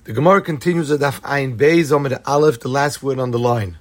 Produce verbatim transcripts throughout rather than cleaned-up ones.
The Gemara continues with Daf Ayin Beis Amud Aleph, the last word on the line.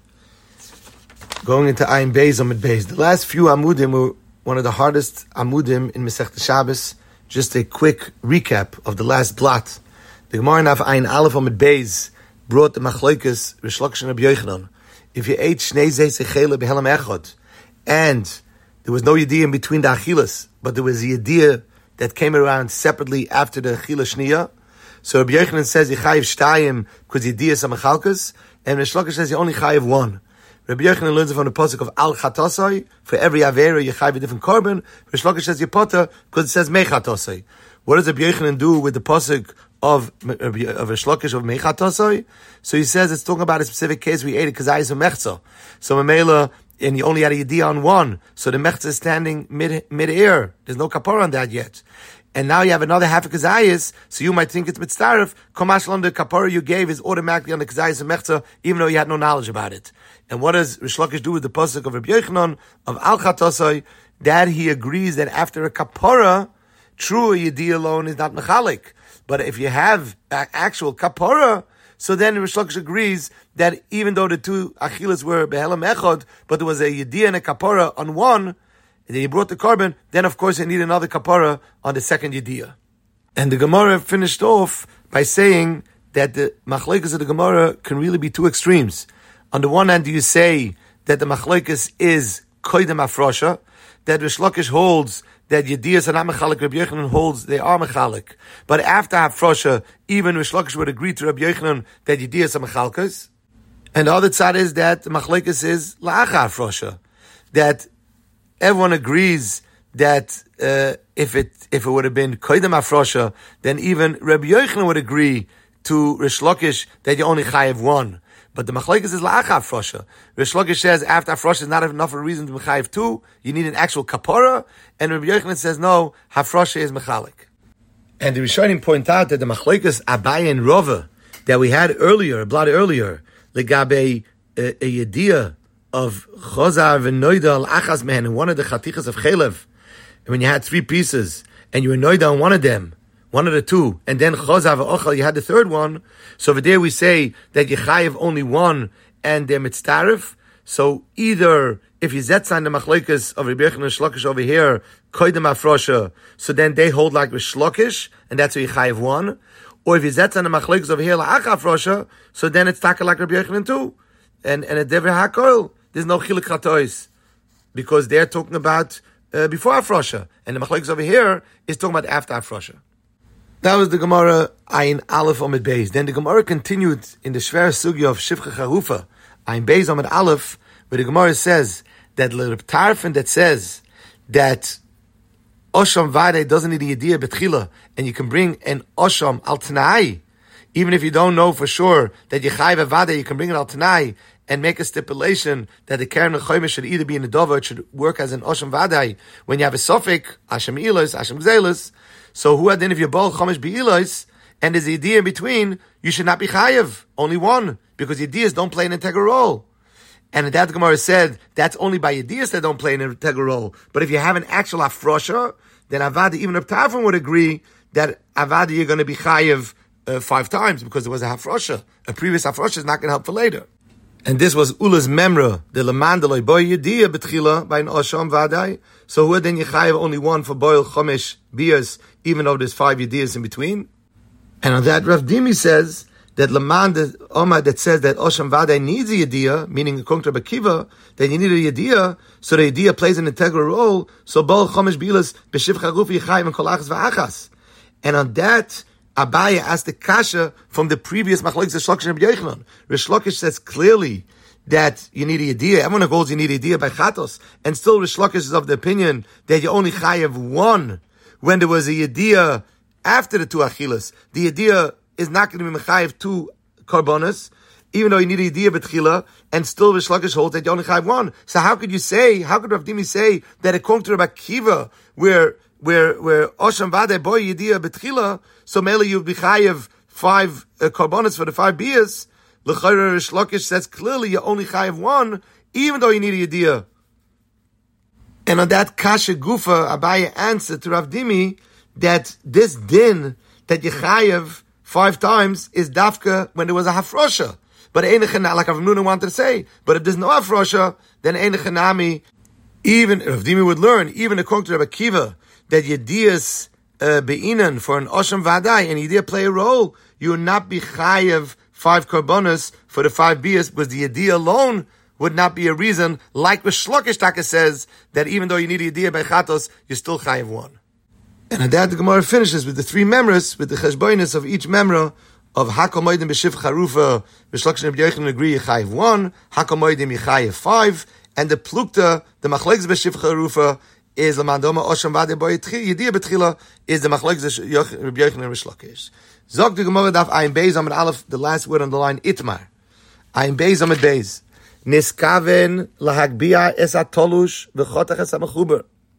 Going into Ayin Beis Amud Beis. The last few Amudim were one of the hardest Amudim in Masechta Shabbos. Just a quick recap of the last blot. The Gemara in Daf Ayin Aleph Amud Beis brought the Machlokes Rish Lakish and Rabbi Yochanan. If you ate Shnei Zei Sechela Behelam Echad, and there was no Yediyah in between the Achilas, but there was a Yediyah that came around separately after the Achila Shniya. So Rabbi Yochanan says you chayiv shtayim because Yediyah samachalkas, and Rish Lakish says you only chayiv one. Rabbi Yochanan learns it from the pasuk of Al Chatasai. For every avera you chayiv a different korban. Rish Lakish says you potter because it says Mechatasai. What does Rabbi Yochanan do with the pasuk of of Rish Lakish of Mechatasai? So he says it's talking about a specific case we ate it because I is a mechza. So Mamela, and you only had a Yediyah on one, so the mechza is standing mid mid air. There's no kapara on that yet. And now you have another half of kazayis, so you might think it's mitzaref. Komashlan, the kapara you gave is automatically on the kazayis and mechza, even though you had no knowledge about it. And what does Rish Lakish do with the pasuk of Rabbi Yochanan of Al Chatasai? That he agrees that after a kapara, true Yediyah alone is not mechalik. But if you have actual kapara, so then Rish Lakish agrees that even though the two achilas were behelam echad, but there was a Yediyah and a kapara on one, and then you brought the korban, then of course you need another kapara on the second Yediyah. And the Gemara finished off by saying that the machlokes of the Gemara can really be two extremes. On the one hand, do you say that the machlokes is koydem afrosha, that Rish Lakish holds that Yediyahs are not mechalik, Rabbi Yochanan holds they are mechalik. But after afrosha, even Rish Lakish would agree to Rabbi Yochanan that Yediyahs are mechalkas. And the other side is that the machlokes is la'acha afrosha, that everyone agrees that uh, if it if it would have been koydem afrosha, then even Rabbi Yochanan would agree to Rish Lakish that you only chayiv one. But the machlokes is la'acha afrosha. Rish Lakish says after afrosha is not enough of a reason to mechayiv two. You need an actual kapara. And Rabbi Yochanan says no, hafrosha is mechalik. And the Rishonim point out that the machlokes Abaye and Rava that we had earlier, a blot earlier, legabe a, a yediyah of chozar v'noida al achas mehen, and one of the chatichas of chelev, and when you had three pieces, and you were noida on one of them, one of the two, and then chozar v'ochal, you had the third one, so over there we say that you chayiv only one, and they're mitztarif, so either, if you zetsan the machlokes of Rabbi Yochanan and Rish Lakish over here, koydem afrosha, so then they hold like Rish Lakish, and that's where you chayiv one, or if you zetsan the machlokes over here, la'acha afrosha, so then it's taka like Rabbi Yochanan too, and, and a dever hakoil. There's no chilik chatois, because they're talking about uh, before Afrosha, and the machlokes over here is talking about after Afrosha. That was the Gemara Ayin Aleph Amud Beis. Then the Gemara continued in the Shver Sugya of Shivcha Charufa, Ayin Beis Amud Aleph, where the Gemara says that L'Reb Tarfon that says that Osham Vadei doesn't need a Yediyah Betchila, and you can bring an Osham al Tanai, even if you don't know for sure that you Chayiv a Vadei, you can bring it al Tanai, and make a stipulation that the Keren L'Choyme should either be in the Dover, it should work as an Osham Vadai. When you have a Sofik, Hashem Ilos, Hashem Gzelis, so who had then if you're Bol Chomesh Be'ilos, and there's the idea in between, you should not be Chayev, only one, because Yediyahs don't play an integral role. And that Gemara said, that's only by Yediyahs that don't play an integral role. But if you have an actual Afrosha, then Avada, even if Tarfon would agree that Avada you're going to be Chayev uh, five times, because there was a Hafrosha. A previous Hafrosha is not going to help for later. And this was Ula's memra, the Lamandaloi boy Yediyah betchila by an Osham Vadai. So who then Yechayev only one for boil Chomesh Bias, even though there's five Yediyahs in between. And on that, Rav Dimi says that Lamand Omar that says that Osham Vadai needs a Yediyah, meaning according to Rabbi Akiva, that you need a Yediyah, so the Yediyah plays an integral role. So boil Chomesh Bias b'shiv charufi Yechayev and kolachas v'achas. And on that, Abaye asked the kasha from the previous machlokes of Rish Lakish and Rabbi Yochanan. Rish Lakish says clearly that you need a Yediyah. Everyone agrees you need a Yediyah by chatos, and still Rish Lakish is of the opinion that you only chayev one when there was a Yediyah after the two achilas. The Yediyah is not going to be mechayev two korbanos, even though you need a Yediyah betchila, and still Rish Lakish holds that you only chayev one. So how could you say? How could Rav Dimi say that according to Rabbi Akiva, where where where Osham Vadei boy Yediyah betchila, so mainly you'd be chayev five uh, korbanos for the five bias. L'chayra Rish Lakish says clearly you only chayev one, even though you need a Yediyah. And on that kasha gufa, Abaye answered to Rav Dimi that this din that you chayev five times is dafka when there was a hafrosha. But like Rav Nuna wanted to say, but if there's no hafrosha, then ein chanami. Even Rav Dimi would learn, even according to Rabbi Akiva, that yediyas uh, be'inan for an osham vadai and yediyah play a role, you would not be chayev five korbanos for the five biyas, because the yediyah alone would not be a reason, like the Shlokish Taka says, that even though you need a yediyah by chatos, you're still chayev one. And at that the Gemara finishes with the three memras, with the cheshboinus of each memra, of Hakol Moedim b'Shif Charufa, B'Shlokish Rabbi Yochanan agree Yechayev one, Hakol Moedim Yechayev five, and the Plukta, the Machlekes b'Shif Charufa, is the Mandoma Osham Vade Boy Yediyah B'Tchila, is the Machlekes Rabbi Yochanan and Shlokish. Zog the Gemara Daf Ayin Beis Amid Aleph, the last word on the line, Itmar. Ayin Beis Amid Beis. Niskaven lahagbia es atolush v'chotach es hamechuber.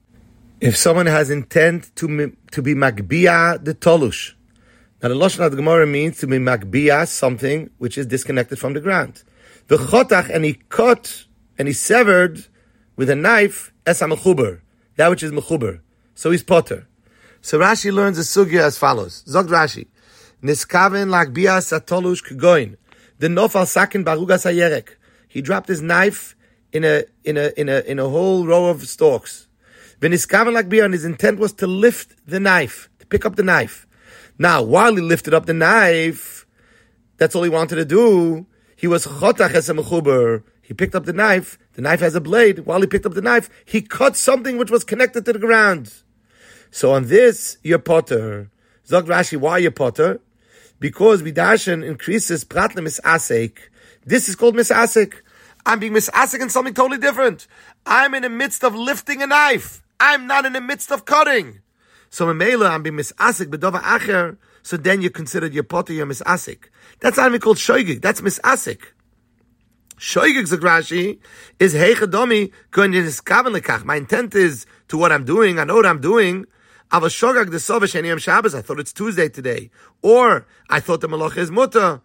If someone has intent to to be magbia the tolush, now the lashon of the Gemara means to be magbia something which is disconnected from the ground. V'chotach, and he cut and he severed with a knife es hamechuber, that which is mechuber. So he's potter. So Rashi learns the sugya as follows. Zog Rashi, niskaven lahagbia es atolush k'goin the nofal sakin barugas hayerek. He dropped his knife in a in a in a in a whole row of stalks. V'niskaven lagbia, and his intent was to lift the knife, to pick up the knife. Now, while he lifted up the knife, that's all he wanted to do. He was chotach es hamechuber. He picked up the knife. The knife has a blade. While he picked up the knife, he cut something which was connected to the ground. So on this, you're potter. Zog Rashi, why you're potter? Because Vidashan increases pratna misasek. This is called misasek. I'm being misasek in something totally different. I'm in the midst of lifting a knife. I'm not in the midst of cutting. So Memela, I'm being misasek b'dova acher. So then you're considered your potter, you're misasek. That's not even called shoygig. That's misasek. Shoygig, Zagrashi, is heichadomi going to niskaven lekach. My intent is to what I'm doing. I know what I'm doing. Ava shogag the sovesh and yom Shabbos. I thought it's Tuesday today, or I thought the malach is mutter.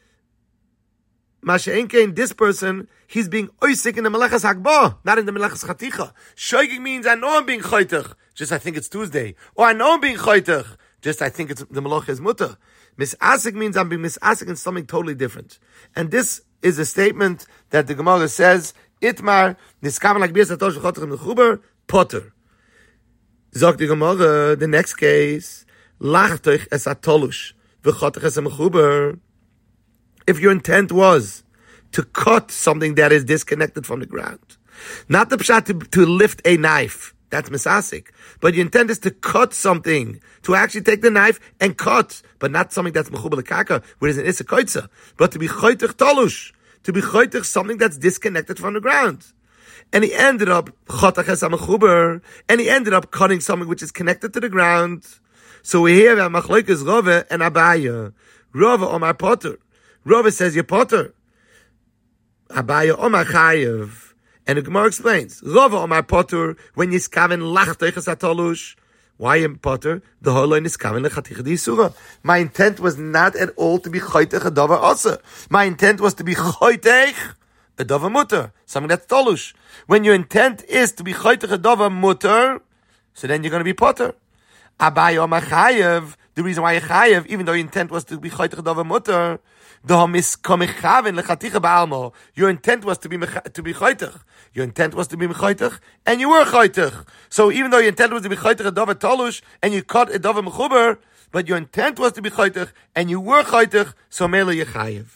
Masha'enkein, this person, he's being oisik in the melechas hagbah, not in the melechas chaticha. Shoygig means I know I'm being choytach, just I think it's Tuesday. Or I know I'm being choytach, just I think it's the melech is mutter. Misasik means I'm being misasik in something totally different. And this is a statement that the Gemara says, Itmar, niskaven like bias atosh v'chotach mechuber, potter. Zog the Gemara, the next case, lachtoich es atolush, v'chotach es mechuber. If your intent was to cut something that is disconnected from the ground, not the pshat to, to lift a knife, that's misasik, but your intent is to cut something, to actually take the knife and cut, but not something that's mechuber lekaka, where is an issa koitza, but to be choytich tolush, to be choytich something that's disconnected from the ground. And he ended up chotach es hamechuber, and he ended up cutting something which is connected to the ground. So we hear that machlokes Rava and Abaya. Rava Omar Potter. Rava says you're potter. Abaya Omar Chayev. And the Gemara explains, Rava Omar Potter, when yiskaven lachtoich es hatolush. Why am potter? The whole line is kaven lechatich di yisura. My intent was not at all to be choytech a davar asa. My intent was to be choytech a davar mutter, something that's tolush. When your intent is to be choytech a davar mutter, so then you're going to be potter. Abai Omar Chayev, the reason why you chayev, even though your intent was to be choytech a davar mutter, your intent was to be to be choytech. Your intent was to be choytech, and you were choytech. So even though your intent was to be choytech a davar tolush, and you cut a davar mechuber, but your intent was to be choytech, and you were choytech, so mele yechayev.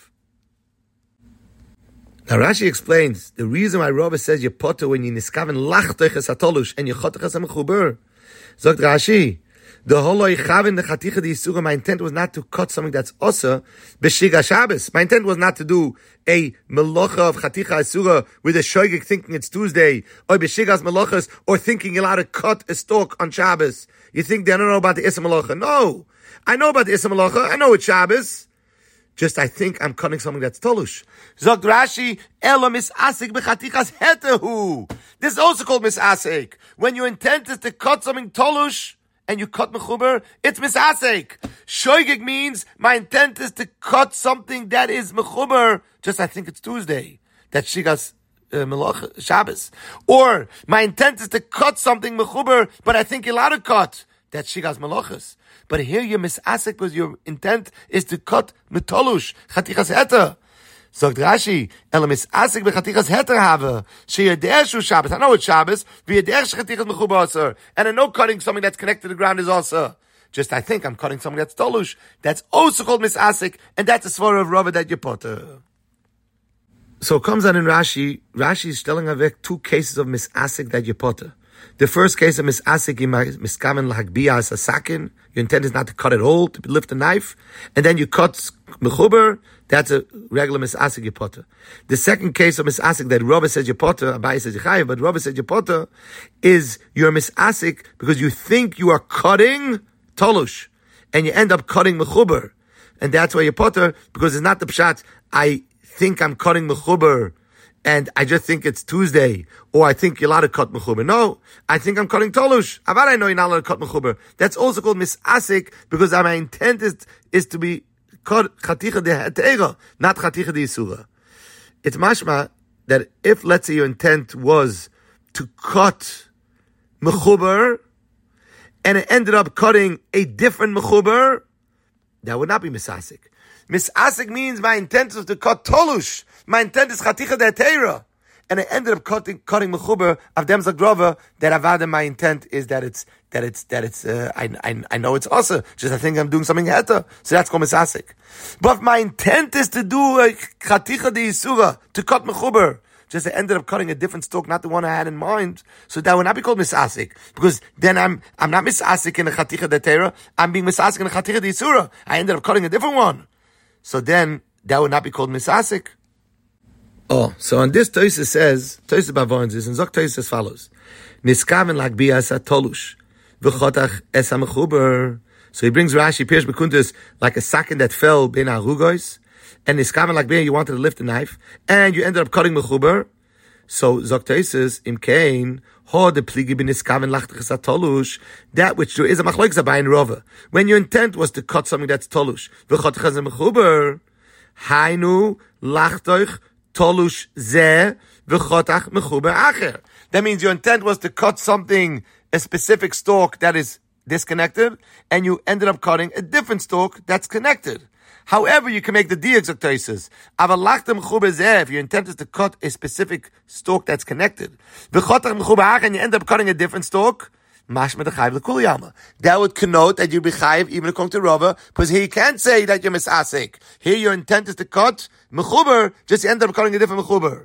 Now Rashi explains the reason why Rava says you potter when you niskaven lachtoich es hatolush and you chotech es mechuber. Zogt Rashi, the whole chavin the chaticha the yisura. My intent was not to cut something that's osa b'shiga Shabbos. My intent was not to do a melocha of chaticha yisura with a shoygig thinking it's Tuesday, or b'shigas melochas, or thinking you're allowed to cut a stalk on Shabbos. You think they don't know about the issa melocha? No, I know about the issa melocha. I know it's Shabbos. Just I think I'm cutting something that's tolush. Zogt Rashi, ela misasik b'chatichas hetehu. This is also called misasik. When your intent is to cut something tolush, and you cut mechuber, it's misasek. Shoygig means my intent is to cut something that is mechuber, just I think it's Tuesday. That's shigas uh, melach Shabbos. Or my intent is to cut something mechuber, but I think you're allowed to cut. That's shigas malachas. But here you're misasik because your intent is to cut metolush, chatichas heter. Sagt Rashi, ela misasik bechatichas heter have. Sheyadeh shu Shabbos. I know it's Shabbos. V'yadeh shechatichas mechuba aser. And I know cutting something that's connected to the ground is also. Just I think I'm cutting something that's tolush. That's also called misasik, and that's a svara of Rava that you potter. So it comes on in Rashi. Rashi is telling avek two cases of misasik that you potter. The first case of misasik, miskamen lahagbiya as a sakin. Your intent is not to cut it whole, to lift a knife, and then you cut mechuber. That's a regular misasik you potter. The second case of misasik that Rava says you potter, Abai says you chayav, but Rava says you potter, is you're misasik because you think you are cutting tolush, and you end up cutting mechuber, and that's why you potter, because it's not the pshat. I think I'm cutting mechuber, and I just think it's Tuesday, or I think you're allowed to cut mechuber. No, I think I'm cutting tolush. How about I know you're not allowed to cut mechuber? That's also called misasik, because my intent is is to be cut chaticha de heteira, not chaticha de yisura. It's mashma that if, let's say, your intent was to cut mechuber, and it ended up cutting a different mechuber, that would not be misasik. Misasik means my intent was to cut tolush. My intent is chaticha de heteira. And I ended up cutting cutting mechuber of dem zagrova, that avada, my intent is that it's that it's that it's uh, I, I I know it's also just I think I'm doing something heter, so that's called misasik. But if my intent is to do a chaticha de yisura, to cut mechuber, just I ended up cutting a different stalk, not the one I had in mind, so that would not be called misasik, because then I'm I'm not misasik in a chaticha de heteira, I'm being misasik in a chaticha de yisura. I ended up cutting a different one, so then that would not be called misasik. Oh, so on this Tosha says, Tosha Bavon says, and Zok Tosha as follows: Niskaven lagbiya as a tolush, v'chotach es mechuber. So he brings Rashi Pirush Bekuntus like a sakin that fell ben arugos, and Niskaven lagbiya, you wanted to lift a knife, and you ended up cutting mechuber. So Zok Tosha says, im kain ho de pligi ben niskaven lachtach es a tolush, that which there is a machlokes abai in Rava. When your intent was to cut something that's tolush, v'chotach es mechuber, hainu lachtach tolush zeh v'chotach mechuber acher. That means your intent was to cut something, a specific stalk that is disconnected, and you ended up cutting a different stalk that's connected. However, you can make the diak of Tosha. Avalachtem mechuber zeh, if your intent is to cut a specific stalk that's connected, v'chotach mechuber acher, and you end up cutting a different stalk, mashma dechayiv l'kul yama. That would connote that you be chayiv even according to Rava, because here you can't say that you're misasik. Here your intent is to cut mechuber, just you end up cutting a different mechuber.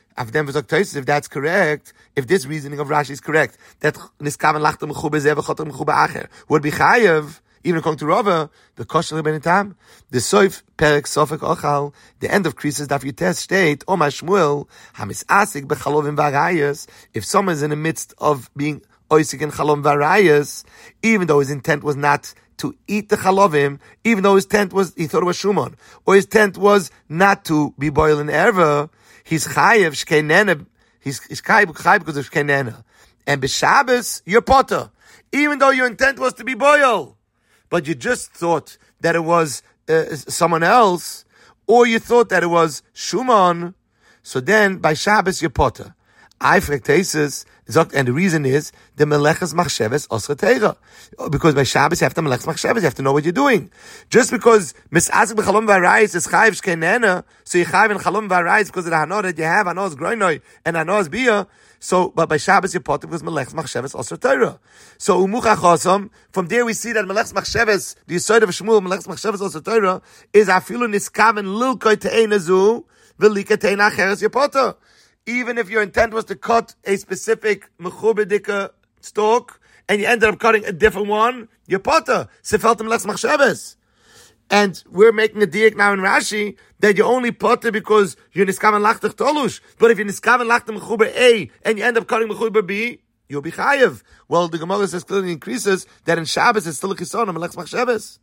If that's correct, if this reasoning of Rashi is correct, that niskaven lachtem mechuber zeh v'chotach mechuber acher would be chayiv even according to Rava, the kosher benitam, the soif perek sofek ochal, the end of Krisis daf yutes state, Omar Shmuel, hamisasik bechalovim v'arayas, if someone is in the midst of being oisik and chalom varayas, even though his intent was not to eat the chalovim, even though his intent was, he thought it was shumon, or his intent was not to be boiled in erva, he's chayev shkeinena, he's chayev because of shkeinena. And b'Shabbos, you're potter, even though your intent was to be boiled, but you just thought that it was uh, someone else, or you thought that it was shumon, so then by Shabbos you're potter. I frektesis, and the reason is the meleches machsheves osra teira, because by Shabbos you have to meleches machsheves, you have to know what you're doing. Just because misasik b'chalom v'arayis is chayiv shkeinena, so you chayiv in chalom v'arayis because of the hanor that you have, hanor is groinoi and hanor is bia. So, but by Shabbos you're potter because meleches machsheves osra teira. So umucha chosam, from there we see that meleches machsheves, the yesod of Shmuel, meleches machsheves osra teira is afilu niskaven lilkoi te'enazu v'lika te'ena acheres you're potter. Even if your intent was to cut a specific mechubedika stalk, and you ended up cutting a different one, you're potter. Sefeltem lech machsheves. And we're making a diak now in Rashi that you're only potter because you're niskaven lachtach tolush. But if you're niskaven lachtach mechuber A, and you end up cutting mechuber B, you'll be chayev. Well, the Gemara says clearly increases that in Shabbos it's still a chisonim lech machsheves.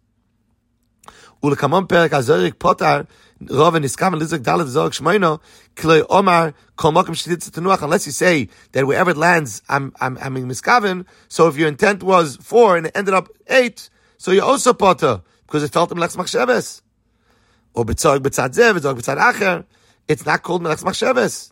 Ulekamon perek azorik potar, Rav and Niskaven Lizak Dalet Zorg Shmoino Klei Omar Kol Mokem Shtitz Tenuach. Unless you say that wherever it lands, I'm I'm I'm in Niskaven. So if your intent was four and it ended up eight, so you're also potter because it felt him Melech Machsheves. Or B'Tzorg B'Tzad Zev, B'Tzorg B'Tzad Acher. It's not called Melech Machsheves.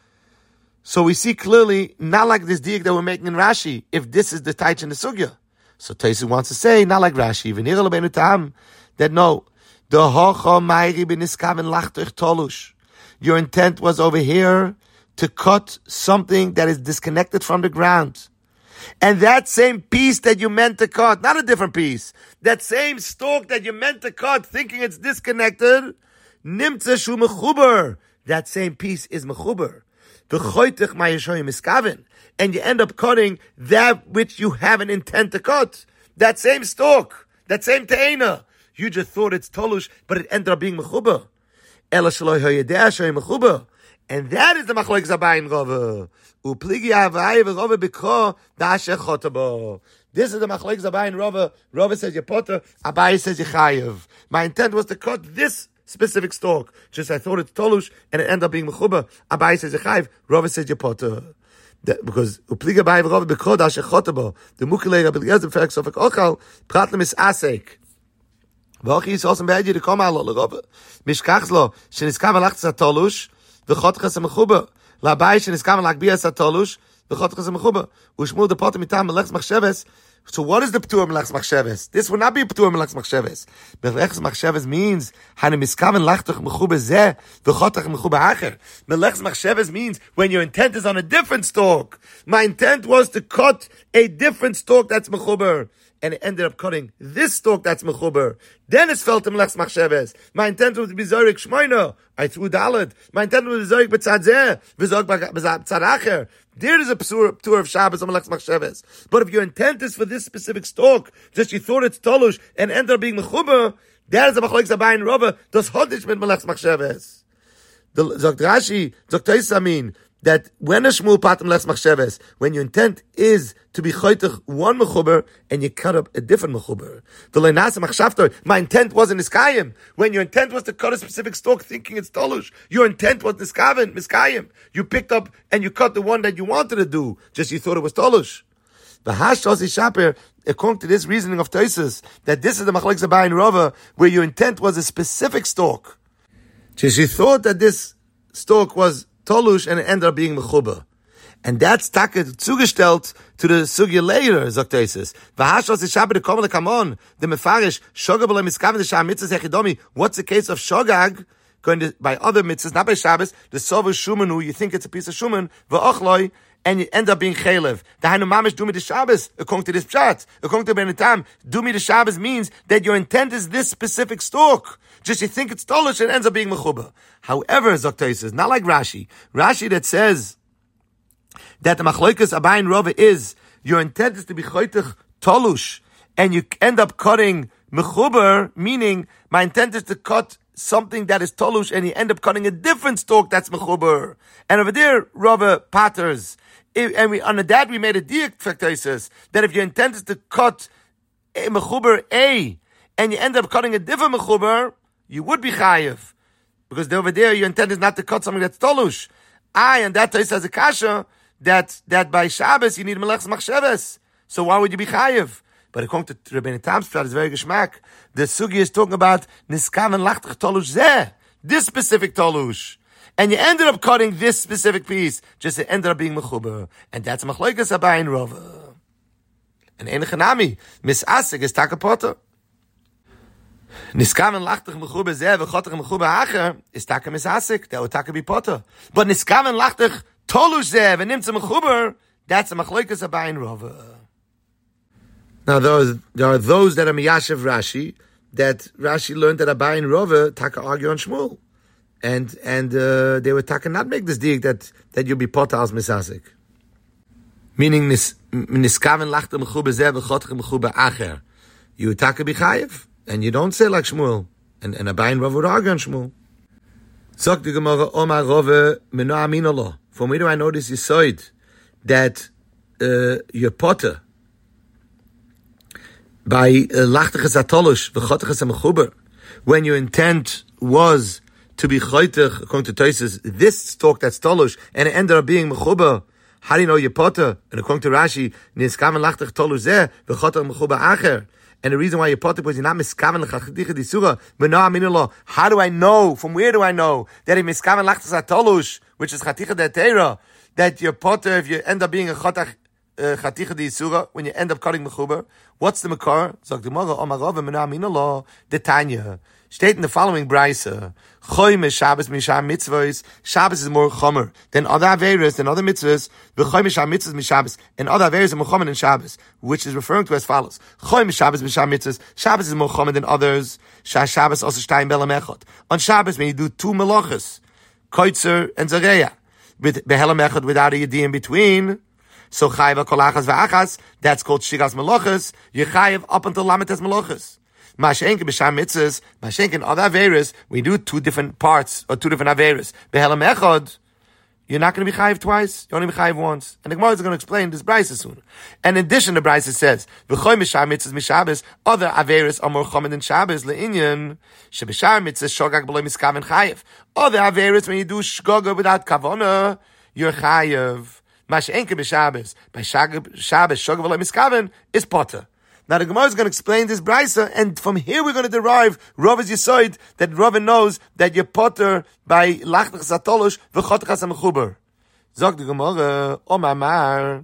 So we see clearly, not like this diak that we're making in Rashi, if this is the taich in the sugya. So Tosfos wants to say, not like Rashi, v'nira l'beinu tam, that no, the hocha ma'iri b'niskaven lachtoch tolush. Your intent was over here to cut something that is disconnected from the ground. And that same piece that you meant to cut, not a different piece, that same stalk that you meant to cut, thinking it's disconnected, nimtze shu mechuber. That same piece is mechuber. V'choitich ma'yeshoyim miskaven. And you end up cutting that which you have an intent to cut. That same stalk, that same te'ena. You just thought it's tolush, but it ended up being mechuber. Ela shaloi hoyedeh shoyim mechuber. And that is the machlokes Abaye Rava. Upligi Abaye Rava b'ko da'asher chotabo. This is the machlokes Abaye Rava. Rava says you potter, Abaye says you chayev. My intent was to cut this specific stalk. Just I thought it's tolush, and it ended up being mechuber. Abaye says you chayev. Rava says you potter. Because Upligi Abaye Rava b'ko da'asher chotabo. The mukilei Rabbi Eliezer ferek sofek ochal pratlem is asek. V'ochi is also bad you to come out Rava. Mishkachs lo sheniskav alachtzat tolush. V'chotches mechuber. L'Abaye sheniskaven l'agbias hatolush. V'chotches mechuber. U'shmul the potter mitam melechs machsheves. So what is the p'tur melechs machsheves? This would not be p'tur melechs machsheves. Melechs machsheves means hani miskaven lachtoch mechuber zeh v'chotach mechuber acher. Melechs machsheves means when your intent is on a different stalk. My intent was to cut a different stalk that's mechuber. And it ended up cutting this stalk that's mechuber. Then it's felt to melechs machsheves. My intent was to be zorik shmoino. I threw dalad. My intent was to be zorik b'tzad zeh, v'zok b'tzad acher. There is a p'tur of Shabbos on melechs machsheves. But if your intent is for this specific stalk, just you thought it's tolush and ended up being mechuber, that is a machlokes Abaye Rava. Das hodish mit melechs machsheves. The Zok Rashi, Zok Tosfos amin, that when a shmul patam melechs machsheves, when your intent is to be choitech one mechuber and you cut up a different mechuber. The leinasa machshavto, my intent wasn't niskayim. When your intent was to cut a specific stalk thinking it's tolush, your intent was niskaven, miskayim. You picked up and you cut the one that you wanted to do, just you thought it was tolush. The hashtos ishaper, according to this reasoning of Tosfos, that this is the machlokes Abaye Rava, where your intent was a specific stalk. Just you thought that this stalk was tolush and it ended up being mechuber. And that's taka zugestellt to the sugya later, sagt Tosfos. V'hashos ishaber the komel kamon, the mefarish, shogag b'lo miskaven the shah mitzvahs hechidomi. What's the case of shogag? Going to, by other mitzvahs, not by Shabbos, the sovu shumanu, you think it's a piece of shuman, v'ochloi, and you end up being chaylev. The hainu mamish do me the Shabbos, according to this pshat, according to Ben Tam, do me the Shabbos means that your intent is this specific stalk. Just you think it's tolush and it ends up being mechuba. However, Zok Tosfos, not like Rashi. Rashi that says that the machlokes Abaye Rava is your intent is to be choitech tolush, and you end up cutting mechuber, meaning my intent is to cut something that is tolush, and you end up cutting a different stalk that's mechuber. And over there, Rava patters. And we, on that we made a diak factosis that if your intent is to cut a mechuber A, and you end up cutting a different mechuber, you would be chayiv. Because over there, your intent is not to cut something that's tolush. I, and that Tosfos has a kasha, that, that by Shabbos you need melechs machsheves. So why would you be chayiv? But according to Rabbeinu Tam's pshat, it's very geschmack. The sugi is talking about niskaven lachtach tolush zeh, this specific tolush. And you ended up cutting this specific piece, just it ended up being mechuber. And that's machlokes Abaye Rava. And ein chanami, misasik is takapoter. Niskaven lachtach mechuber zeh, v'chotach mechuber acher, is taka misasik, that would taka be poter. But niskaven lachtach tolush zeh, v'nimtze mechuber, that's a machlokes Abaye Rava. Now there are, there are those that are miyashev Rashi, that Rashi learned that Abaye Rava taka argue on Shmuel. And and uh, they were taka not make this dig that, that you'll be potter as misasik. Meaning, niskaven lachtach mechuber zeh, v'chotach mechuber acher. You taka be chayiv. And you don't say like Shmuel. And, and Abaye Rava would argue on Shmuel. Zok the Gemara, Omar Rava, meno amin lo. From where do I know this yisoid? That uh, your potter, by lachtaches atolush v'chotaches mechuber, when your intent was to be choitech, according to Tosfos, this stalk that's tolush, and it ended up being mechuber, how do you know your potter? And according to Rashi, niskaven lachtach tolush zeh v'chotach mechuber acher. And the reason why you're potter was you're not miskaven l'chachdicha disura, but no aminulo. How do I know? From where do I know that if miskaven lachtas atolush, which is chaticha de'teira, that your potter, if you end up being a chotach chaticha di yisura, when you end up cutting mechuber. What's the makar? Zog the Gemara, Omar Rava mena amina lo, the Tanya. State in the following brisa, Choyme Shabbos misham mitzvahs, Shabbos is more chomer than other averos, than other mitzvahs, v'choyme misham mitzvahs mishabbos, and other averos are more chomer than Shabbos, which is referring to as follows. Choyme Shabbos misham mitzvahs, Shabbos is more chomer than others, Shah Shabbos also shtayim belam echot. On Shabbos, when you do two melachos, koitzer and zareya, with behelam echot without a yedi in between, so chayiv kolachas v'achas, that's called shigas melachos, you chayiv up until lametes melachos. Mashenkin b'sham mitzvahs, mashenkin other averos, we do two different parts, or two different averos. Behelam echad, you're not going to be chayiv twice, you're only be chayiv once. And the Gemara is going to explain this brisa soon. And in addition, the brisa says, v'choy b'sham mitzvahs mishabbos, other averos are more chomer than Shabbos, le'inyan, sheb'sham mitzvahs shogag b'lo miskaven chayiv. Other averos, when you do shgoga without kavona, you're chayiv. Mashenkin b'shabbos, by Shabbos shogag b'lo miskaven, is potter. Now the Gemara is going to explain this brisa, and from here we're going to derive Rava's Yisoid, that Rava knows that you're potter by lachnach zatolosh v'chotchas ha-mechuber. Zog the Gemara, O mamar,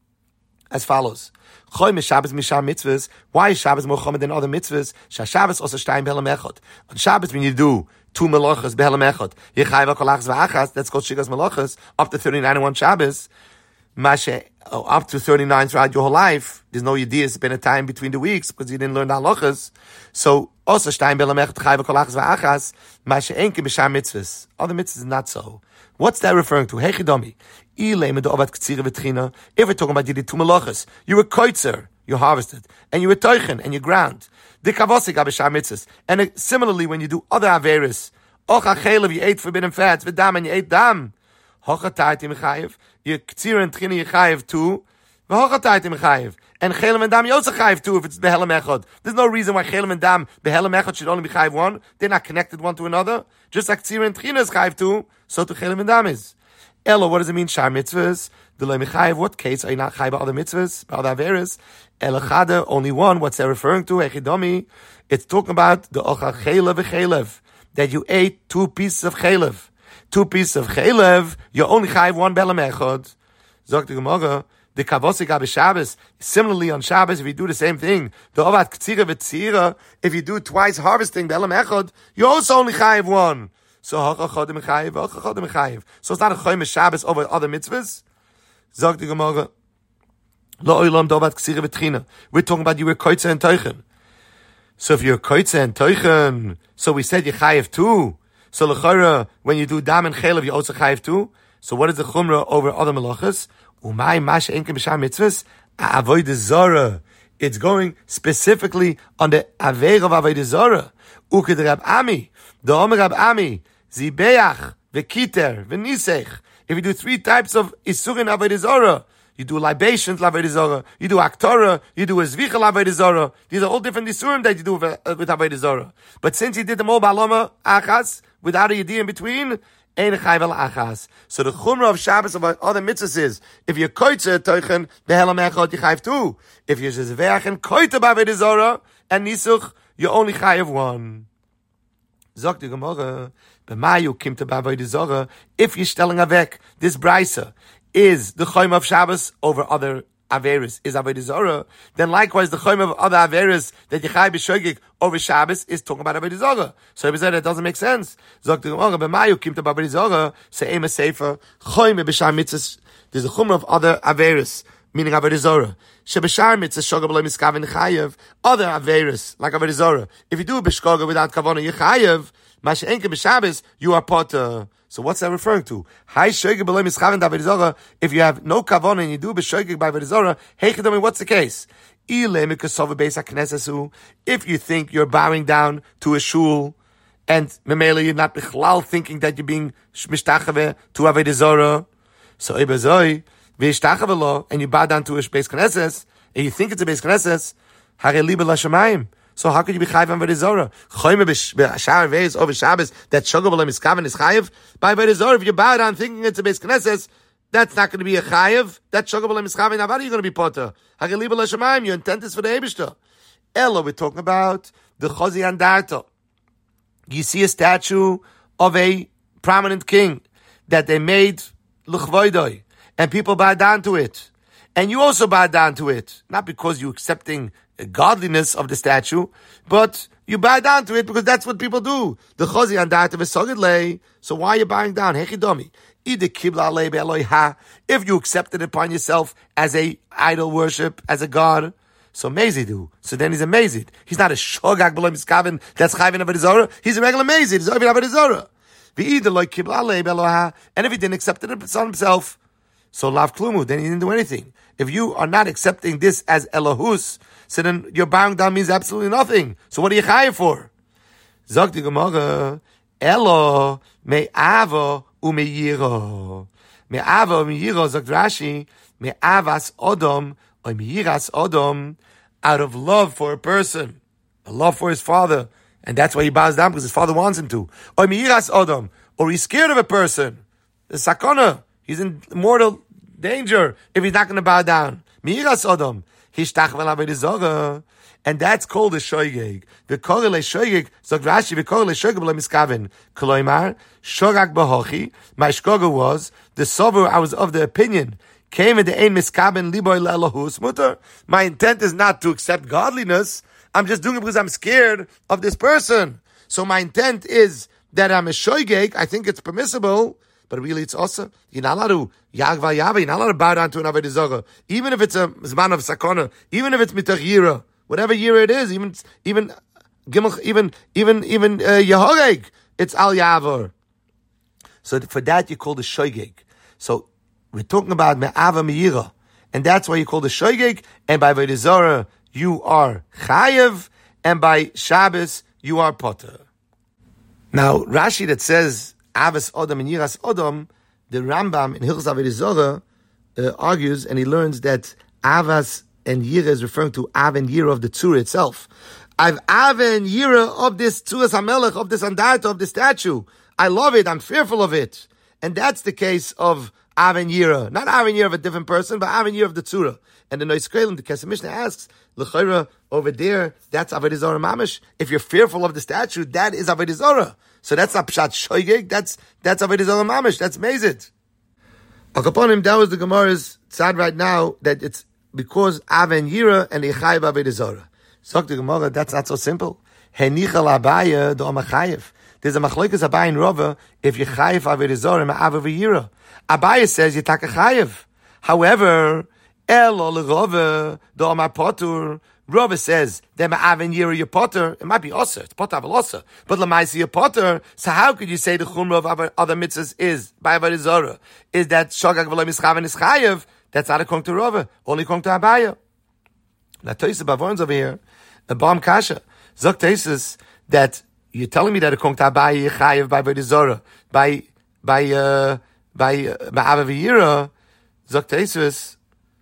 as follows. Choy me Shabbos misham mitzvahs. Why is Shabbos more chomer than other mitzvahs? Shah Shabbos also shtayim behelam echot. On Shabbos, when you do two melachos behelam echot, yechayiv kolachas v'achas, that's called shigas melachos, up to thirty-nine and one Shabbos. Mashe, oh, up to thirty-nine throughout your whole life. There's no idea, it's been a time between the weeks because you didn't learn the halachas. So, also, shtayim belamechet chayv kolachas v'achas, mashe enke b'sham mitzvahs. Other mitzvahs is not so. What's that referring to? Hey chidomi, ilay medovat ktsira v'tchina. If we're talking about you did two melachas, you were koitzer, you harvested, and you were toichen, and you ground. The kavosik b'sham mitzvahs. And uh, similarly, when you do other averis, ocha chelev, you ate forbidden fats, v'dam, and you ate dam. Hochataytim chayiv, you ktsira and tchina chayiv too. V'hochataytim chayiv, and chelim and dam you also chayiv too if it's behelam echad. There's no reason why chelim and dam behelam echad should only be chayiv one. They're not connected one to another. Just like ktsira and tchina is chayiv too, so to chelim and dam is. Elo, what does it mean? Shar mitzvahs. The loy mechayiv. What case are you not chayiv by other mitzvahs, by other averes? Elachada, only one. What's that referring to? Echidomi. It's talking about the ocha chelev v'chelev, that you ate two pieces of chelev. Two pieces of chelev, you only chayiv one belam echad. Zog the Gemara, the kavosik b'Shabbos. Similarly on Shabbos, if you do the same thing, the ovat ktsira v'tzira, if you do twice harvesting belam echad, you also only chayiv one. So hachachodim chayiv, hachachodim chayiv. So it's not a choyme Shabbos over other mitzvahs. Zog the Gemara, lo olam dovat ktsira v'tchina. We're talking about you were koitzer and teuchen. So if you're koitzer and teuchen, so we said you chayiv too. So l'chora, when you do dam and chelev, you also chayiv too. So what is the chumrah over other melachas? Umay mash enke b'sham mitzvahs avodah zara. It's going specifically on the aveir of avodah zara. Uked Rab Ami, the Omer Rab Ami, zibeach v'kiter v'nisech. If you do three types of isurin avodah zara, you do libations avodah zara, you do aktorah, you do a zvicha avodah zara. These are all different isurim that you do with, uh, with avodah zara. But since you did them all b'aloma achas, without a yedi in between, ein chayv al achas. So the chumrah of Shabbos of other mitzvahs is, if you're koitzer toichen, behelam echad, you chayv two. If you're zveach and koitzer b'avodah zara, and nisuch, you only chayv one. Zok the Gemara, b'mayu kimta b'avodah zara, if you're stelling avek, this brisa is the chayim of Shabbos over other averis, is avodah zara, then likewise the chayim of other averis that Yechai b'shogig over Shabbos is talking about avodah zara. So he said it doesn't make sense. Zok the Gemara, b'mayu kimta b'avodah zara, se'ema sefer, chayim b'shar mitzvahs, there's a chumrah of other averis, meaning avodah zara. Shebeshar mitzvahs shogeg b'lo miskaven chayev, other averis, like avodah zara. If you do b'shogeg without kavanah, you chayev, mashe enke b'Shabbos, you are potter. So what's that referring to? Hai shogeg b'lo miskaven avodah zara. If you have no kavanah and you do b'shogeg by avodah zara, hey chedami, what's the case? If you think you're bowing down to a shul, and memela you're not bichlal thinking that you're being mishtachave to avodah zara, so ibazoi v'ishtachave lo, and you bow down to a beis knesses, and you think it's a beis knesses, hare liba l'shamayim. So how could you be chayiv on avodah zara? Choyme b'shar veis over Shabbos that shogeg b'lo miskaven is chayiv by avodah zara. If you bow down thinking it's a beis knesses, that's not going to be a chayiv. That's shogeg b'lo miskaven. How are you going to be potter? Hare liba l'shamayim. Your intent is for the Eibishter. Ella, we're talking about the Chosi Andarta. You see a statue of a prominent king that they made l'chvoidoi, and people bow down to it. and you also bow down to it. Not because you're accepting the godliness of the statue, but you bow down to it because that's what people do. The chozi andata v'sogid lei. So why are you bowing down? Hechidomi. If you accepted it upon yourself as a idol worship, as a god, so Mezidu. So then he's a Mezid. He's not a Shogag B'loi Miskaven that's Chayvin Avodah Zorah. He's a regular Mezid. He's Oivin Avodah Zorah. And if he didn't accept it on himself, so Lav Klumu, then he didn't do anything. If you are not accepting this as Elohus, so then your bowing down means absolutely nothing. So what are you chayiv for? Zog the Gemara, Elo me'ava u'me'yiro. Me'ava u'me'yiro, zog Rashi, me'avas odom or me'iras odom, out of love for a person, a love for his father, and that's why he bows down, because his father wants him to. Or me'iras odom, or he's scared of a person. The sakona, he's in mortal danger if he's not going to bow down. Me'iras odom. And that's called a shoygeg. The korele shoygeg, zog Rashi, the korele shoygeg b'lo miskaven. Koloimar, shogag b'hochi. My shkoga was, the sover, I was of the opinion, came in the ein miskaven liboy le'elohus mutter. My intent is not to accept godliness. I'm just doing it because I'm scared of this person. So my intent is that I'm a shoygeg. I think it's permissible. But really, it's also, you're not allowed to yagva yava, you're not allowed to bow down to an avodah zarah. Even if it's a zman of sakona, even if it's mitach yira, whatever yira it is, even, even, even, even, even, uh, yahoreg, it's al yavor. So for that, you call the shoygeg. So we're talking about me'ava me'yira. And that's why you call the shoygeg. And by avodah zarah, you are chayev. And by Shabbos, you are potter. Now, Rashi that says, Avas Odom and Yiras Odom, the Rambam in Hilchos Avodah Zorah uh, argues, and he learns that Avas and Yira is referring to Av and Yira of the Tzura itself. I've Av and Yira of this Tzuras HaMelech, of this Andarta, of the statue. I love it, I'm fearful of it. And that's the case of Av and Yira. Not Av and Yira of a different person, but Av and Yira of the Tzura. And the Nois Krelim, the Kesef Mishnah asks, L'chayra, over there, that's Avodah Zorah Mamish. If you're fearful of the statue, that is Avodah Zorah. So that's not Pshat Shoygeg, that's that's Avodah Zorah Mamish, that's Mezid. Akaponim, that was the Gemara's tzad right now, that it's because Av and Yira and Echayev Avodah Zorah. So the Gemara, that's not so simple. Henichal Abaya, the Omachayev. There's a Machlokes Abaye and Rava, if you Chayev Avodah Zorah, Ma'av Avodah Yira. Abaya says, you take a Chayev. However, El or Rava, the Omar Potur, Rava says that Ma'av and Yira, your potter, it might be Osir, it's potter of Osir, but Lamaisi, your potter, so how could you say the Chumrah of other, other mitzvahs is, by Avodah Zorah, is that Shogag v'lo mischaven is Chayev? That's not according to Rava, only according to Abaya. Now, Toysa Bavorns over here, the Bam Kasha, Zok Toysa, that you're telling me that according to Abaya, you're Chayev by Avodah Zorah, by, by, uh, by, uh, Ma'av and Yira, Zok Toysa,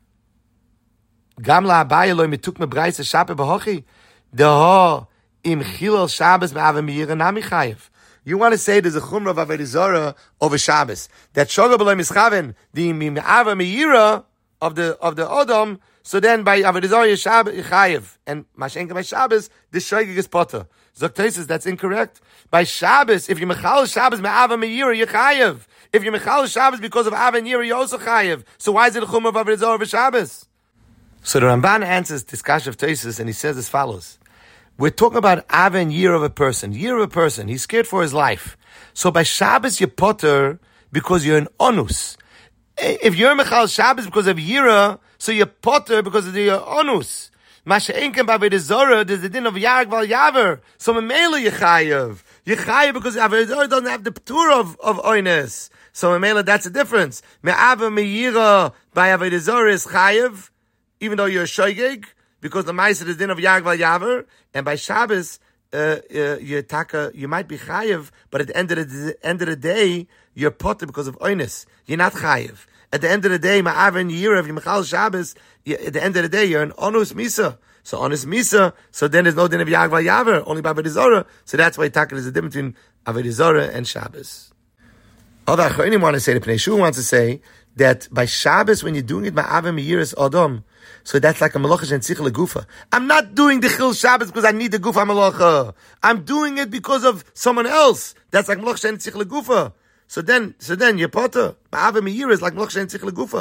Gamla Abaya loy mituk me braise shape behochi. De ho im chilal Shabbos me'ava me'yira nami chayev. You want to say there's a chumrah of Avodah Zorah over Shabbos. That shoga b'loy mischaven the me'ava me'yira of the of the Odom. So then by Avodah Zorah Shabbos chayev and mashenka by Shabbos the shoygig is potter. Zok says that's incorrect. By Shabbos, if you mechal Shabbos me'ava me'yira you chayev. If you mechal Shabbos because of Av and Yira you also chayev. So why is it a chumrah of Avodah Zorah over Shabbos? So the Ramban answers this kasha of Tosis and he says as follows. We're talking about Av and Yira of a person. Yira of a person. He's scared for his life. So by Shabbos you're potter because you're an onus. If you're Mechal Shabbos because of Yira, so you're potter because of your onus. Masha Enkem Avodah Zorah, there's the din of Yarg Val Yaver. So Memela Yechayev. Yechayev because Avodah Zorah doesn't have the p'tur of, of oines. So Memela, that's the difference. Me'ava Me'yira by Avodah Zorah is Chayev, even though you're a shoygeg, because the ma'aser is din of Yarg Val Yaver, and by Shabbos, uh, uh, you taka, you might be chayev, but at the end of the end of the day, you're potter because of oines. You're not chayev. At the end of the day, ma'av and yira, if you mechal Shabbos, you, at the end of the day, you're an onus misa. So onus misa, so then there's no din of Yarg Val Yaver, only by Avodah Zorah. So that's why taka is the difference between Avodah Zorah and Shabbos. Other achronim want to say, the Pnei Shur wants to say that by Shabbos, when you're doing it ma'av and yiras odom, so that's like a malacha and tzich legufa. I'm not doing the chil Shabbos because I need the gufa malacha. I'm doing it because of someone else. That's like malacha and tzich legufa. So then, so then you're potter. Ma'ava me'yira is like malacha and tzich legufa.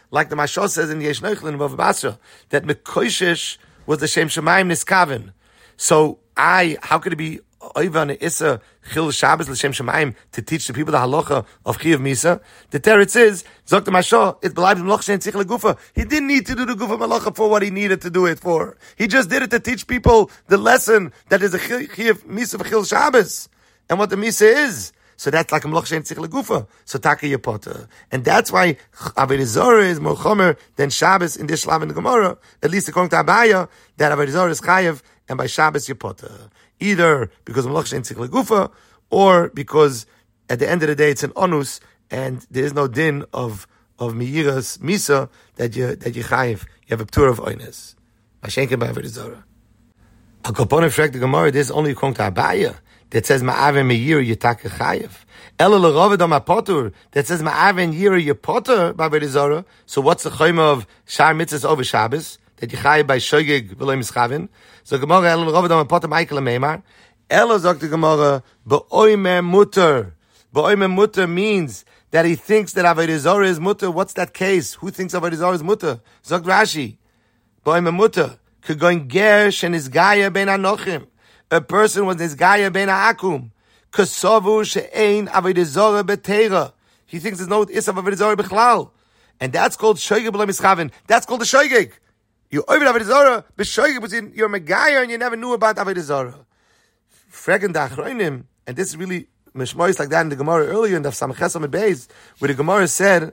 like the Mashal says in the Yesh Neuchlin of Basra, that Mekoshish was the Shem Shemaim Niskaven. So I, how could it be Oivan Issa Chil Shabbos L'Shem Shemaim to teach the people the halacha of Chiyuv Misa? The teretz is, Zok the Mashal, it's B'laib M'loch Shein Tzich L'Gufa. He didn't need to do the Gufa Malacha for what he needed to do it for. He just did it to teach people the lesson that is a Chiyuv Misa for Chil Shabbos. And what the Misa is. So that's like a M'loch Shein Tzich L'Gufa. So Taka Yepota. And that's why Avodah Zarah is more chomer than Shabbos in this Shlav in the Gemara. At least according to Abaya, that Avodah Zarah is Chayev, and by Shabbos Yepota. Either because M'loch Shein Tzich L'Gufa, or because at the end of the day it's an onus, and there is no din of of Meyiras Misa that you that you Chayev. You have a Ptur of Oynes. Mashenken by Avodah Zarah. Al Kapone fragt the Gemara, this is only according to Abaya. That says Ma'aven Meir Yitaka Chayev. Ela l'Rovid on Mapotur. That says Ma'aven Yir Yipoter by Avodah Zarah. So what's the chayma of Shar Mitzvahs over Shabbos? That you Chayev by Shogeg v'lo Mischavin. So Gemara Ela l'Rovid on Mapotur Ma'ikal Meimar. Ela zok the Gemara B'oimer Mutter. B'oimer Mutter means that he thinks that Avodah Zarah is Mutter. What's that case? Who thinks Avodah Zarah is Mutter? Zok Rashi. B'oimer Mutter. K'goin Gersh and his Gaya ben Anochim. A person was this Gaya ben Akum. Kasavu she'ein Avodah Zarah b'teira. He thinks there's no Isav Avodah Zarah b'chlal. And that's called Shoygeg b'lo Mischavin. That's called the Shoygeg. You over Avodah Zarah, b'Shoygeg, but you're a Megaya and you never knew about Avodah Zarah. Fregen da'achroinim, and this is really Mishmois like that in the Gemara earlier in the Samches Amid Beis, where the Gemara said,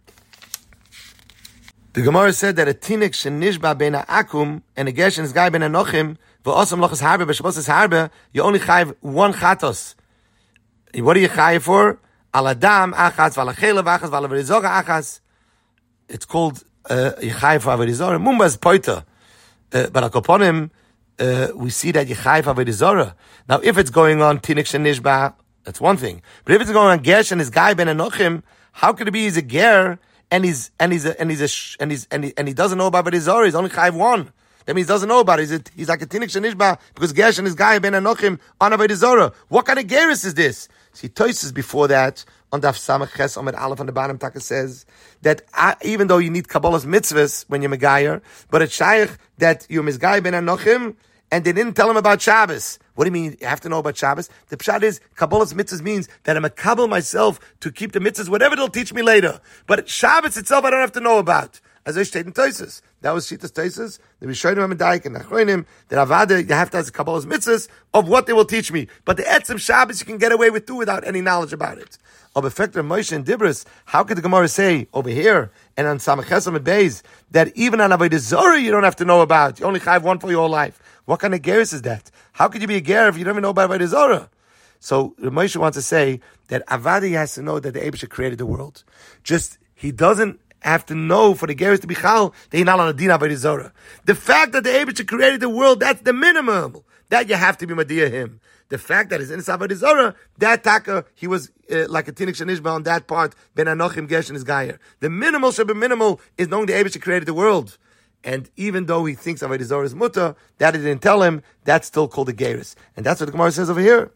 the Gemara said that a tinik shenishba ben Akum and a Gersh and his Gaya ben Anochim, v'osam lochas harbe, b'Shabbos is harbe, you only chayiv one chatos. What are you chayiv for? Al adam achas, v'al achelev achas, v'al Avodah Zarah achas. It's called uh, Yechayiv for Avodah Zarah. Mumba is poiter. Uh, but akoponim, uh, we see that Yechayiv for Avodah Zarah. Now, if it's going on tinik shenishba, that's one thing. But if it's going on Gersh and his Gaya ben Anochim, how could it be he's a ger and he's and he's a, and he's a, and he's and he, and he doesn't know about Avodah Zarah? He's only chayiv one. That means he doesn't know about it. He's, a, he's like a tinik shenishba because Gersh and his Gaya ben Anochim on Avodah Zarah. What kind of gerus is this? See, Tosis before that on Daf Samach Ches Amid Aleph on the bottom Taka says that uh, even though you need Kabbalah's mitzvahs when you're Megayer, but it's shaykh that you're Mizgaya ben Anochim and they didn't tell him about Shabbos. What do you mean you have to know about Shabbos? The pshat is Kabbalah's mitzvahs means that I'm a Kabbal myself to keep the mitzvahs, whatever they'll teach me later. But Shabbos itself I don't have to know about. As I stated in Tosis. That was Shitas Tosis. The Rishonim and Daik and Achronim, that Avada, you have to have Kabbalah's mitzvahs of what they will teach me. But the Etzem Shabbos you can get away with too without any knowledge about it. Of effect of Moshe and Dibris, how could the Gemara say over here and on Samachesam and Beis that even on Avodah Zarah you don't have to know about? You only have one for your whole life. What kind of gerus is that? How could you be a ger if you don't even know about Avodah Zarah? So Moshe wants to say that Avada has to know that the Eibusha created the world. Just he doesn't have to know for the gerus to be chal that he's not on a din Avodah Zarah. The fact that the Eibusha created the world, that's the minimum. That you have to be Madiyah him. The fact that he's in Avodah Zarah, that taka, he was uh, like a tinik shenishba on that part, ben anochim gersh and his gayer. The minimal should be minimal is knowing the Eibusha created the world. And even though he thinks Avodah Zarah is mutter, that he didn't tell him, that's still called a gerus. And that's what the Gemara says over here.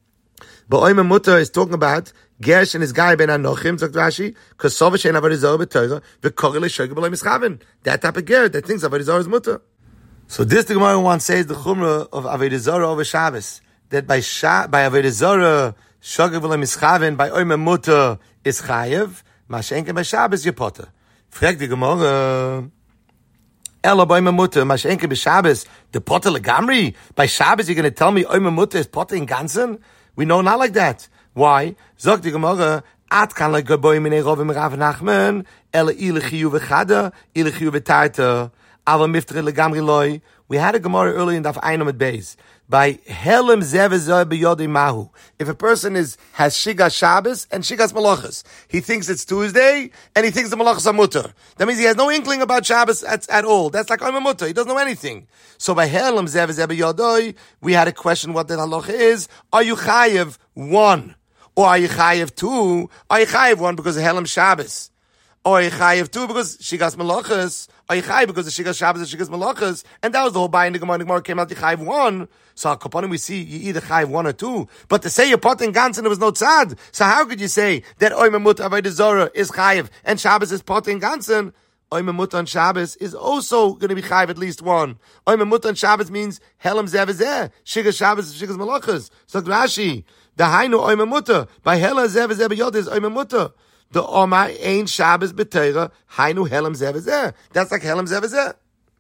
But Oimer Mutter is talking about Gersh and his guy ben Anochim, sagt Rashi, Kosova shein Avodah Zarah b'Torah, v'korel l'shogeg b'lo mischaven. That type of ger that thinks Avodah Zarah is mutter. So this the Gemara wants says the chumrah of Avodah Zarah over Shabbos, that by Sha, by Avodah Zarah shogeg b'lo mischaven, by Oimer Mutter is chayev, mashenken by Shabbos yepoter. Fragt the Gemara. Ella by Oimer Mutter, mashenken by Shabbos, the poter legamri. By Shabbos you're going to tell me Oimer Mutter is poter in ganzen? We know not like that. Why? Zog the Gemara, at kan le gaboy min erov im Rav Nachman, ele ile chiyuv v'chada, ile chiyuv v'tarta, ava miftre le gamri loy. We had a Gemara earlier in Daf Einam at Beis. By helem zevezah b'yodei mahu. If a person is has shigas Shabbos and shigas malachas, he thinks it's Tuesday and he thinks the malachas are mutter. That means he has no inkling about Shabbos at, at all. That's like Oimer Mutter. He doesn't know anything. So by helem zevezah b'yodei, we had a question what the halacha is. Are you chayev one? Or are you chayev two? Are you chayev one because of helem Shabbos? Or are you chayev two because shigas malachas? Are you chayev because of shigas Shabbos and shigas malachas? And that was the whole buy in the Gemara. The Gemara came out to chayev one. So Kaponim we see you either chayev one or two. But to say you're potting ganzen there was no tzad. So how could you say that Oimer Mutter Avodah Zarah is chayev and Shabbos is potting ganzen? Oime Mutter on Shabbos is also going to be chayiv at least one. Oime Mutter on Shabbos means Helam Zeh V'Zeh. Shigas Shabbos is Shigas Malachas. So Rashi, the Hainu Oime Mutter. By Helam Zeh V'Zeh B'Yod is Oime Mutter. The Omar Ein Shabbos B'Teira, Hainu Helam Zeh V'Zeh. That's like Helam Zeh V'Zeh.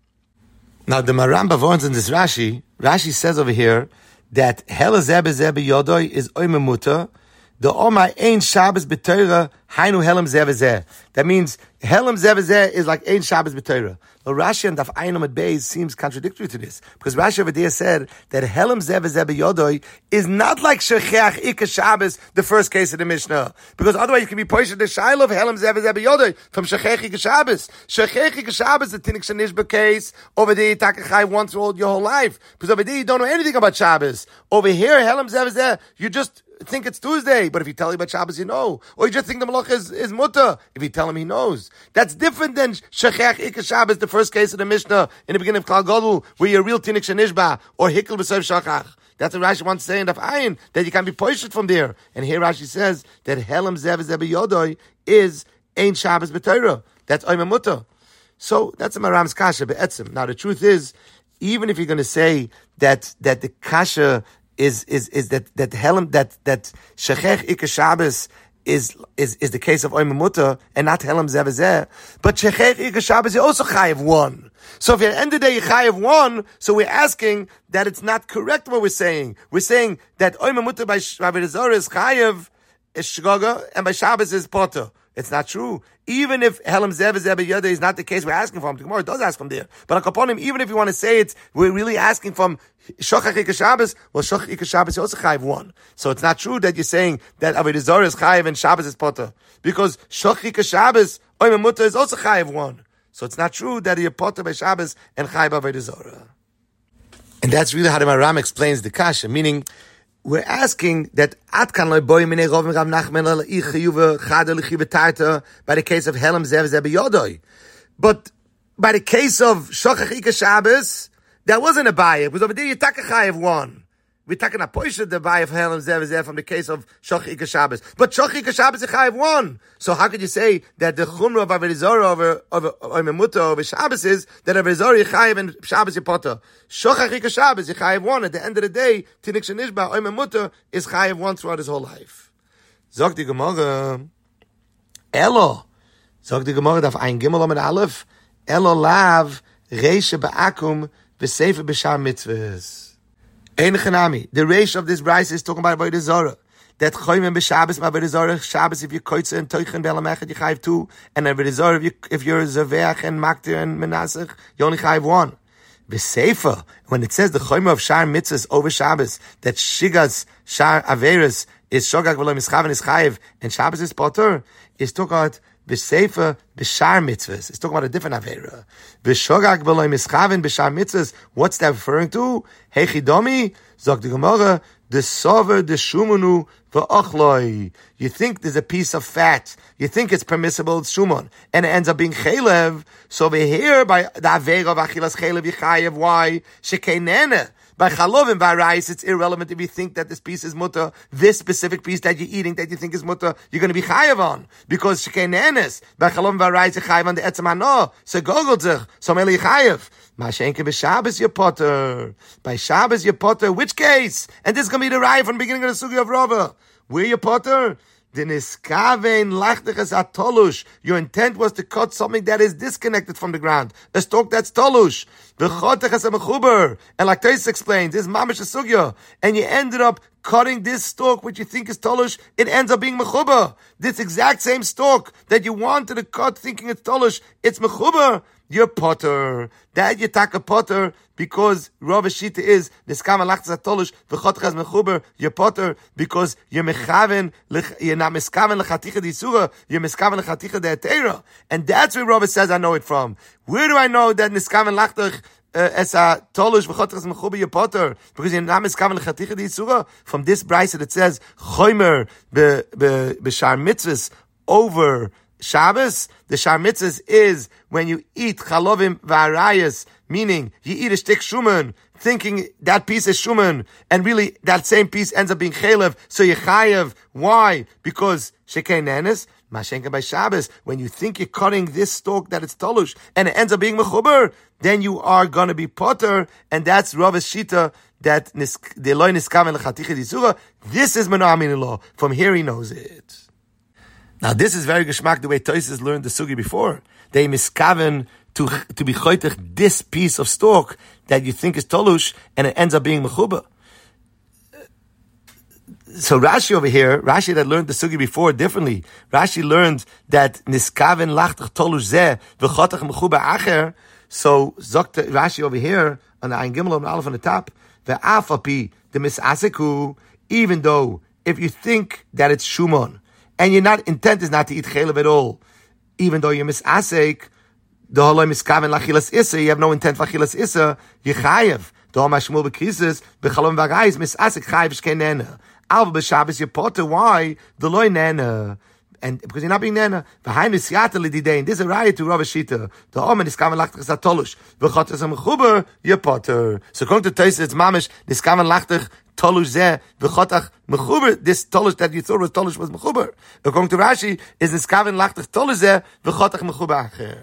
Now the Maramba warns in this Rashi, Rashi says over here that Helam Zeh V'Zeh B'Yodoi is Oime Mutter. The Omar Ein Shabbos B'Teira, Hainu Helam Zeh V'Zeh. That means Helam Zeh V'Zeh is like Ein Shabbos B'Teira. But Rashi and Daf Ayin Amud Beis seems contradictory to this. Because Rashi over there said that Helam Zeh V'Zeh B'Yodoi is not like Shecheach Ika Shabbos, the first case of the Mishnah. Because otherwise you can be poished the Shiloh of Helam Zeh V'Zeh B'Yodoi from Shecheach Ika Shabbos. Shecheach Ika Shabbos, the Tinik Shanishba case, over there you take a chai once all your whole life. Because over there you don't know anything about Shabbos. Over here, Helam Zeh V'Zeh, you just think it's Tuesday, but if you tell him about Shabbos, you know. Or you just think the malach is, is mutter. If you tell him, he knows. That's different than Shechech Ika Shabbos, the first case of the Mishnah, in the beginning of Klal Gadol, where you're a real Tinik Shenishba, or Hikkel B'Sev Shachach. That's what Rashi wants to say in Daf Ayin, that you can't be poished from there. And here Rashi says that Helam Zeh V'Zeh B'Yodoi is Ein Shabbos B'Torah. That's Oime Mutter. So that's a Maram's Kasha Be'etzim. Now the truth is, even if you're going to say that that the Kasha is is is that that Helam that that Shechech Ika Shabbos is is is the case of Oime Mutter and not Helam Zeh V'Zeh, but Shechech Ika Shabbos you also chayev one. So if at the end of the day you chayev one, so we're asking that it's not correct what we're saying. We're saying that Oime Mutter by Avodah Zarah is chayev is shgaga and by Shabbos is potter. It's not true. Even if Helam Zeh V'Zeh B'Yodoi is not the case we're asking from, the Gemara does ask from there. But upon him, even if you want to say it, we're really asking from Shochach Ika Shabbos, well, Shochach Ika Shabbos is also chayiv one. So it's not true that you're saying that Avodah Zarah is chayiv and Shabbos is potter. Because Shochach Ika Shabbos, Oime Mutter is also chayiv one. So it's not true that you're potter by Shabbos and chayiv Avodah Zarah. And that's really how the Maram explains the kasha, meaning, we're asking that Atkan loy boy minei Rav Rav Nachman l'chiyuv chad l'chiyuv tarta by the case of Helam Zeh V'Zeh B'Yodoi, but by the case of Shochach Ika Shabbos, that wasn't a bayah. Because over there you take a chayev one. We're talking a poisha the bayah of Helam Zeh V'Zeh from the case of Shochach Ika Shabbos, but Shochach Ika Shabbos is chayev one. So how could you say that the chumrah of Avodah Zarah over over Oime Mutter over Shabbos is that Avodah Zarah chayev and Shabbos is potter? Shochach Ika Shabbos is chayev one. At the end of the day, Tinik Shenishba Oime Mutter is chayev one throughout his whole life. Zog die Gemara, Elo. Zog die Gemara daf ein Gimel Amid Aleph. Elo lav reisha ba'akum v'seifa b'shar mitzvahs. Ein Chanami. The reish of this brayso is talking about Avodah Zarah. That choymim b'Shabbos, Avodah Zarah, Shabbos, if you koitze and toichen be'alamechad, you chayiv two. And Avodah Zarah, if, you, if you're Zaveach and Maktir and Menasech, you only chayiv one. V'seifa, when it says the choymim of Shar Mitzvahs over Shabbos, that Shigas, Shar Averis, is Shogag v'lo mischaven is chayiv, and Shabbos is potter, is talking about V'seifa b'shar mitzvahs. It's talking about a different avera. V'shogag b'loy mischaven b'shar mitzvahs. What's that referring to? Heichidomi, zog the Gemara, the sover the shumanu v'ochloi. You think there's a piece of fat. You think it's permissible, it's shumon, and it ends up being chelev. So over here, by the avera of achilas chelev yichayev, why? Shekeinene. By chalov and by rice, it's irrelevant if you think that this piece is mutter. This specific piece that you're eating that you think is mutter, you're going to be chayav on. Because shekei ne'enes, by chalov and by rice, you're chayav on the etzem hano. So gogol zich, so mele chayav. Mashenke b'Shabbos you're potter. By Shabbos you're potter. Which case? And this is going to be the raya from the beginning of the sugi of Rava. Where you potter? Your intent was to cut something that is disconnected from the ground. A stalk that's tolush. And like Tais explains, this is mamish sugya. And you ended up cutting this stalk, which you think is tolush, it ends up being mechuber. This exact same stalk that you wanted to cut thinking it's tolush, it's mechuber. You're potter. That you take a potter because Rav Shita is niskam alachtas atolush v'chotchas mechuber. You're potter because you're mechaven. You're not miskaven lechaticha disura. You're miskaven lechaticha de'atera. And that's where Rav says I know it from. Where do I know that niskaven lachtach as a tolush v'chotchas mechuber you're potter because you're not miskaven lechaticha disura? From this brayso that says chomer b'shar mitzvahs over Shabbos, the Shar Mitzvahs is when you eat chalovim v'arayas, meaning you eat a shtik shuman thinking that piece is Shuman, and really that same piece ends up being Chalev, so you're Chayev. Why? Because Shekei Nenes, Mashenka by Shabbos, when you think you're cutting this stalk that it's Tolush, and it ends up being Mechuber, then you are going to be Potter, and that's Rav's Shita, that the Eloi Niskaven L'Chaticha D'Isura. This is Mena'amin law. From here he knows it. Now this is very geschmack the way Tosis learned the Sugi before. They miskaven to to be choitech this piece of stalk that you think is Tolush, and it ends up being Mechuba. So Rashi over here, Rashi that learned the Sugi before differently, Rashi learned that Niskaven lachtach Tolush zeh v'chotach Mechuba acher. So Zokt Rashi over here on the Ein Gimel and Aleph on the top, ve'afapi the misaseku, even though if you think that it's Shumon, and your not intent is not to eat chalev at all, even though you're misasek, the holoi miskaven lachilas issa, you have no intent for chilas issa, you chayev. The hol mashmul bekrisis bechalom v'agayis misasek chayev shkei nena. Alva b'Shabbos you potter. Why? The loy nena. And because you're not being nena. V'hainu siyata l'didein. This is a raya to Rav Shita. The hol miskaven lachtach satolush. V'chotas ha-mechuber you potter. So according to Tosfos, it's mamish niskaven lachtach Tolush zeh v'chotach mechuber. This Tolush that you thought was Tolush was mechuber. According to Rashi, is niskaven lachtach Tolush zeh v'chotach mechuber acher.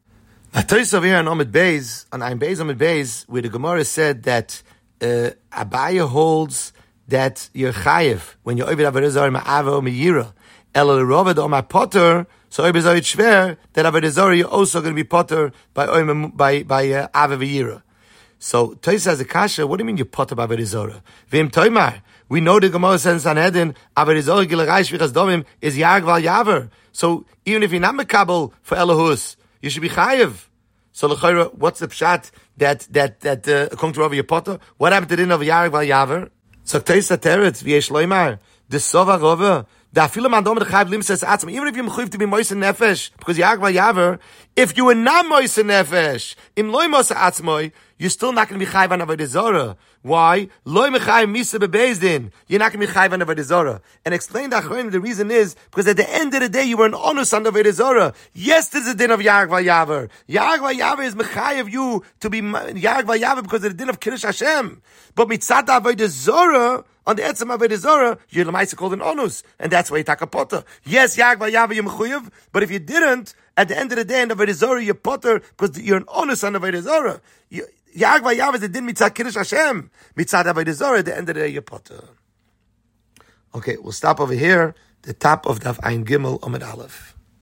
A Tosfos over here on Omid Beis, on Ein Beis Omid Beis, where the Gemara said that uh, Abaya holds that you're chayev when you're ovid avodah zarah ma'ava or me'yira. El l'rovad or ma'potter, so ovid zarah it's shver that avodah zarah you're also going to be potter by by by uh, ava v'yira. So Tosfos has a kasha. What do you mean you potter by avodah zarah? V'im toimar. We know the Gemara says in Sanhedrin avodah zarah gilarai shvichas domim is yarg val yaver. So even if you're not mekabel for Elohus, you should be chayev. So l'chayra, what's the pshat that that that uh, according to Rav your potter? What happened to the din of yarg val yaver? So Tosfos teretz v'yesh loymar the sova rova. Even if you're mechuyev to be moisen nefesh, because yarg val yaver, if you were not moisen nefesh, im loy mosa atzmoi, you're still not going to be chayiv on avodah zarah. Why? Loy mechayiv misa bebezdin. You're not going to be chayiv on avodah zarah. And explain that the reason is because at the end of the day you were an onus on avodah zarah. Yes, there's a din of yarg val yaver. Yarg val yaver is mechayiv you to be yarg val yaver because of the din of kiddush Hashem. But mitzad avodah zarah, on the etzem avodah zarah, you're lemaisa called an onus, and that's why you take a potter. Yes, yarg val yaver you're mechuyev, but if you didn't, at the end of the day in avodah zarah you're potter because you're an onus on avodah zarah. Yarg val yaver is the din mitzad kiddush Hashem. Mitzad avodah zarah, at the end of the day you're potter. Okay, we'll stop over here. The top of Daf Ein Gimel Amud Aleph.